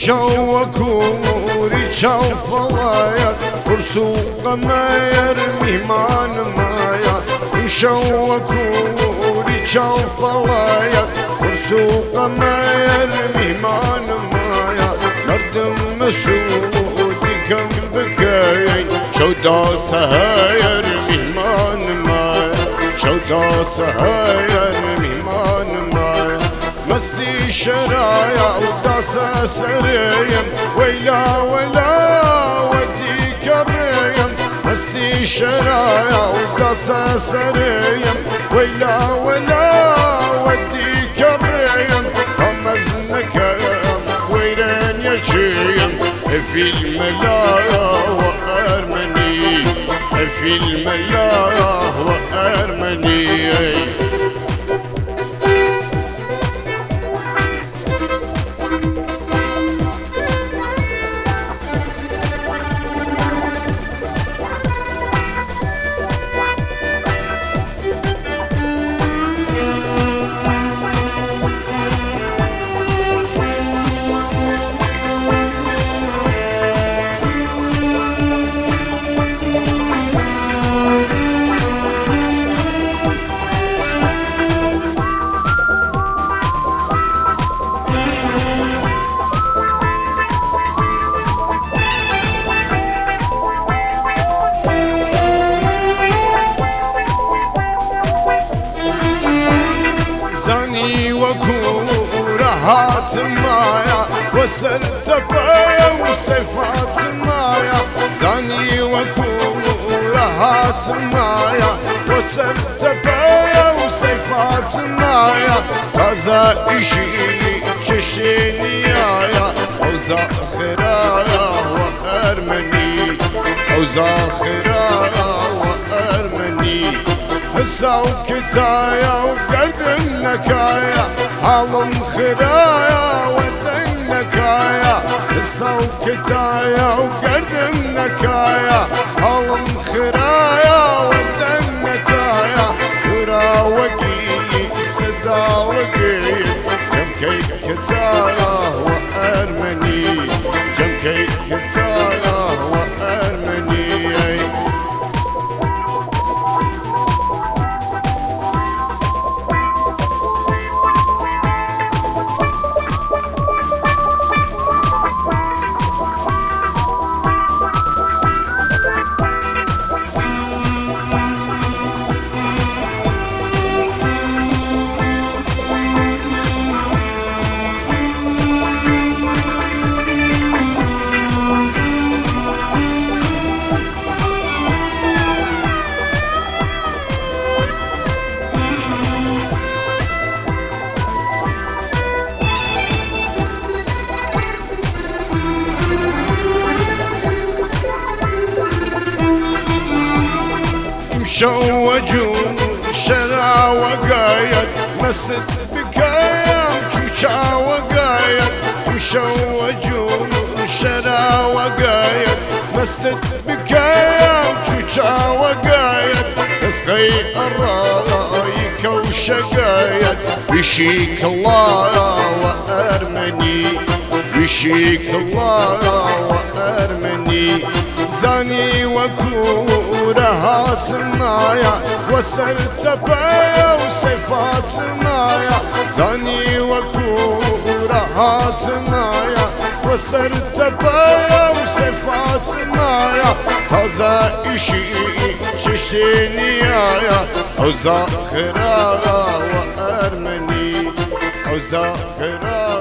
وكوري فلايا ورسوق ما يرمي مان مايا وكوري فلايا ورسوق ما يرمي مان مايا نردم مسودي كم بكاي شو داسها يرمي مان مايا شو داسها يرمي مان مايا مسي شرايا وداسة سريم ويلا وديك الريم مسي شرايا وداسة سريم ويلا وديك الريم خمزنك ويرين يشيم في الملايا وأرمني في الملايا وأرمني وكورهات مايا وسلت فيا وسيفات مايا زاني وكورهات مايا وسلت فيا وسيفات مايا هذا إشي ششيني يا أوزا خرايا وأرمني أوزا خرايا وأرمني هسا وكتايا وقلب النكايا حالم خرايا ودنكايا هسا وكتايا وقلب النكايا حالم خرايا ودنكايا ورا وقي سدا وقي جمكي كتايا وأرمني جمكي كتايا وأرمني شوجون شرا وقايد مسد بكايا وشوشا وقايد مشوجون شرا وقايد مسد بكايا وشوشا وقايد تسقي الرايك وشقايد بشيك الله وأرمني بشيك الله وأرمني زاني وكورهات مايا وسلت فيا وسيفات مايا زاني وكورهات مايا وسلت فيا وسيفات مايا هذا إشي ششيني يا أوزا خرايا وأرمني أوزا خرايا